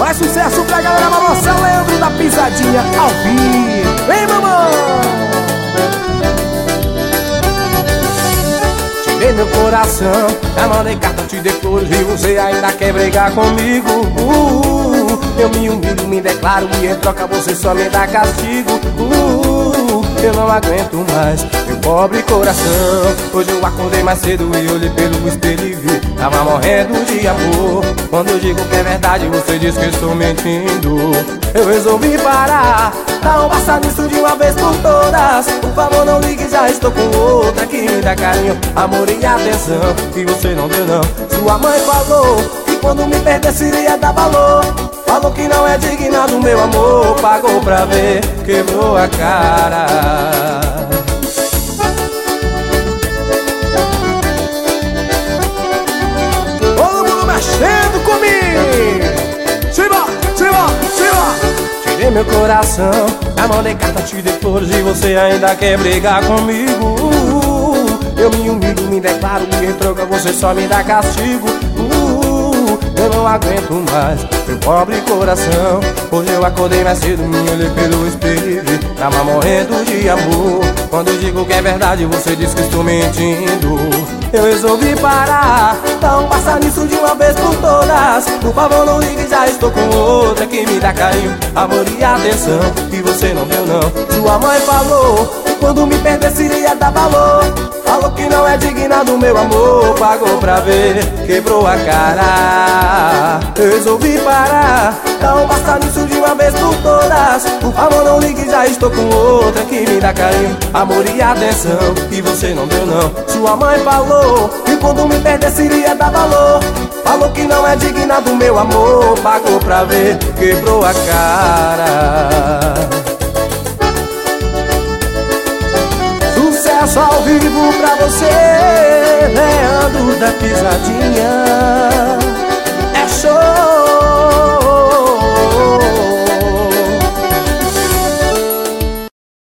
Mais sucesso pra galera balançar, Leandro da Pisadinha ao vivo. Vem, mamãe! Tirei meu coração, já mandei carta, te dei flores e você ainda quer brigar comigo. Eu me humilho, me declaro e em troca você só me dá castigo. Eu não aguento mais meu pobre coração. Hoje eu acordei mais cedo e olhei pelo espelho e vi, tava morrendo de amor. Quando eu digo que é verdade, você diz que estou mentindo. Eu resolvi parar, dá um basta nisso de uma vez por todas. Por favor não ligue, já estou com outra que me dá carinho, amor e atenção, que você não deu não. Sua mãe falou que quando me perdesse iria dar valor. Falou que não é digna do meu amor, pagou pra ver, quebrou a cara. Todo mundo mexendo comigo. Simbora, simbora, simbora. Tirei meu coração, já mandei carta, te dei flores e você ainda quer brigar comigo. Eu me humilho, me declaro e em troca você só me dá castigo. Eu não aguento mais meu pobre coração. Hoje eu acordei mais cedo, me olhei pelo espelho, tava morrendo de amor. Quando eu digo que é verdade, você diz que estou mentindo. Eu resolvi parar, então passa nisso de uma vez por todas. Por favor não ligue, já estou com outra que me dá carinho, amor e atenção, que você não deu não. Sua mãe falou que quando me perdesse iria dar valor. Falou que não é digna do meu amor, pagou pra ver, quebrou a cara. Eu resolvi parar, então basta nisso de uma vez por todas. Por favor não ligue, já estou com outra que me dá carinho, amor e atenção, que você não deu não. Sua mãe falou que quando me perdesse iria dar valor. Falou que não é digna do meu amor, pagou pra ver, quebrou a cara. Sucesso ao vivo pra você, Leandro da Pisadinha.